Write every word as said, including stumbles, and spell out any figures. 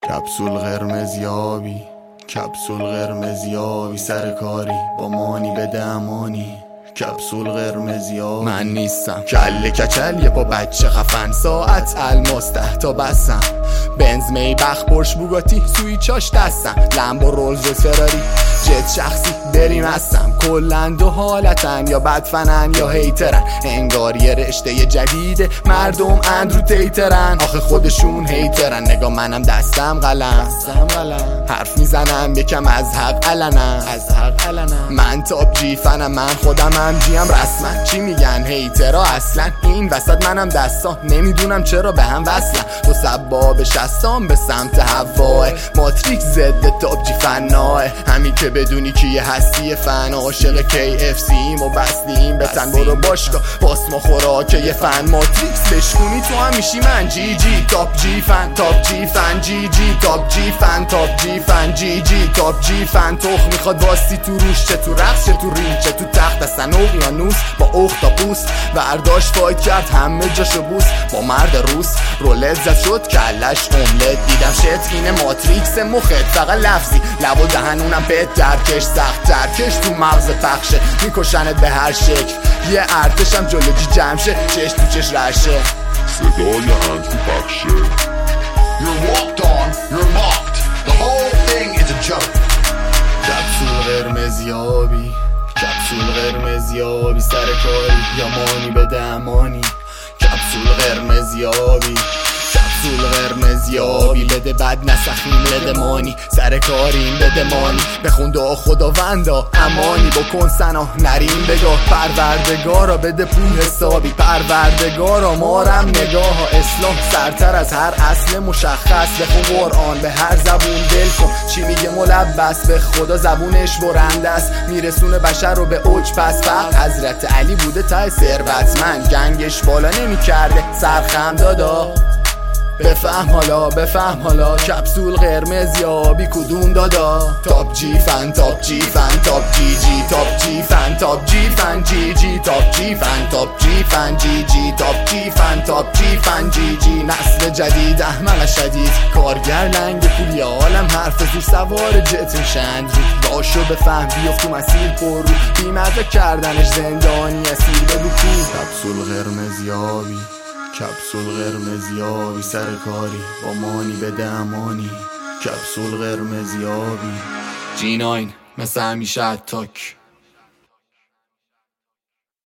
کپسول قرمزیابی کپسول قرمزیابی سر کاری با مانی بده امانی. کپسول قرمزیابی من نیستم کله کچل یه با بچه خفن ساعت الماسته تا بسم بنز می بخ پرش بوگاتی سویچاش دستم لمبو رولز و فراری جت شخصی بریم هستم کلن دو حالتن یا بدفنن یا هیترن انگار یه رشته جدیده مردم اندرو تیترن آخه خودشون هیترن نگاه منم دستم قلم حرف میزنم یکم از حق علنم از حق علنم من تاپ جی فنم من خودم هم جیم رسما چی میگن هیترا اصلا این وسط منم دستا نمیدونم چرا به هم وصلن تو سباب شستام به سمت هواه ماتریکس ضد تاپ جی فناه همین که بدونی که یه هستی فن عاشق کی اف سی و بستیم به تن برو باشگاه باس ما خوراکه یه فن ماتریکس بشکونی تو هم میشی من جی جی تاپ جی فن تاپ جی فن جی جی تاپ جی فن تاپ جی فن جی جی تاپ جی فن تخ میخواد واستی تو روش چه تو رقص چه تو ریل چه تو تخت اصلا اقیانوس با اختاپوس برداشت فایت کرد همه جاشو بوس با مرد روس رولت زد شد کلش املت دیدم شترین ماتریکس مخت فقط لفظی لب و دهنونم پت درکش سخت ترکش تو مغز پخشه میکشنت به هر شکل یه ارتشم جلو جی جمشه چش تو چش رشه صدای هند تو پخشه You're walked on, you're mocked. The whole thing is a joke. کپسول قرمزیابی کپسول قرمزیابی سر کاری یا مانی بده امانی. کپسول قرمزیابی کپسول قرمزیابی بده بد نسخیم بده مانی سر کاریم بده مانی بخون دعا خداوندا امانی بکن سنا نریم بگاه پروردگارا بده پول حسابی پروردگارا مارم نگاه ها اسلام سرتر از هر اصل مشخص بخون قرآن به هر زبون دل کن چی میگه ملبس به خدا زبونش برنده است میرسونه بشر رو به اوج پس فقط حضرت علی بوده ته ثروتمند گنگش بالا نمیکرده سرخم دادا بفهم حالا بفهم حالا کپسول قرمزیابی کدوم دادا تاپ جی فن تاپ جی فن تاپ جی جی تاپ جی فن تاپ جی فن جی جی تاپ جی فن تاپ جی فن جی جی تاپ جی فن تاپ جی فن جی جی نسل جدید احمق شدید کارگر لنگ پولی عالم حرف زور سوار جت شند رو باشو بفهم بیفت تو مسیر پر رو بیمزه کردنش زندانی اسیر بگو کی کپسول قرمزیابی کپسول قرمزیابی سر کاری با مانی بده امانی. کپسول قرمزیابی جی ناین مثل همیشه اتاک